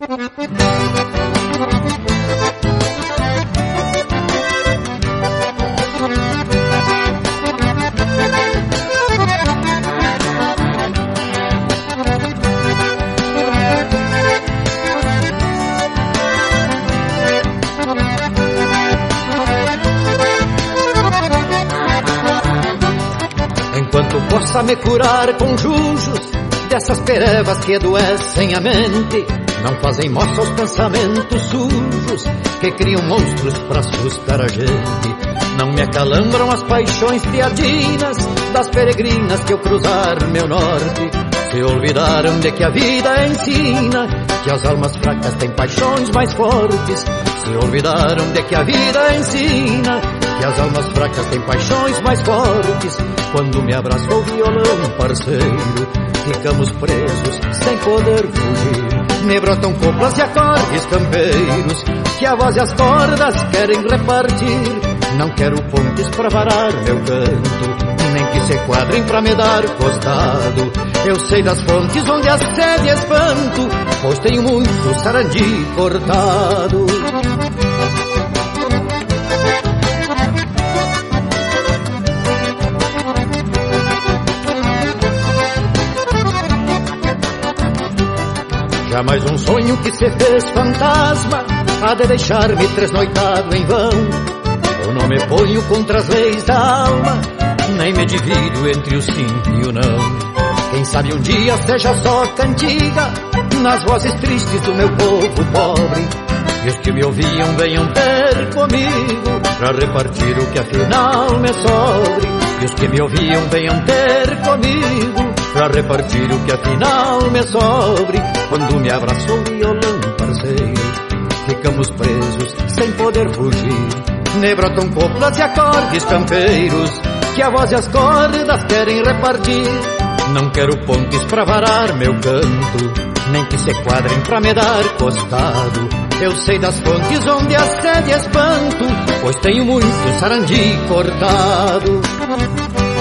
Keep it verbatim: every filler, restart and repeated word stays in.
Enquanto possa me curar com jujos dessas perevas que adoecem a mente, não fazem moça aos pensamentos sujos que criam monstros para assustar a gente. Não me acalambram as paixões piadinas das peregrinas que eu cruzar meu norte. Se olvidaram de que a vida ensina que as almas fracas têm paixões mais fortes. Se olvidaram de que a vida ensina que as almas fracas têm paixões mais fortes. Quando me abraçou o violão, parceiro, ficamos presos sem poder fugir. Me brotam coplas e acordes campeiros que a voz e as cordas querem repartir. Não quero pontes pra varar meu canto, nem que se quadrem pra me dar costado. Eu sei das fontes onde a sede espanto, pois tenho muito sarandi cortado. Jamais um sonho que se fez fantasma há de deixar-me tresnoitado em vão. Eu não me ponho contra as leis da alma, nem me divido entre o sim e o não. Quem sabe um dia seja só cantiga nas vozes tristes do meu povo pobre. E os que me ouviam venham ter comigo pra repartir o que afinal me sobre. E os que me ouviam venham ter comigo pra repartir o que afinal me sobre. Quando me abraçou o violão, parceiro, ficamos presos sem poder fugir. Me brotam coplas e acordes campeiros que a voz e as cordas querem repartir. Não quero pontes pra varar meu canto, nem que se quadrem pra me dar costado. Eu sei das fontes onde a sede espanto, pois tenho muito sarandi cortado.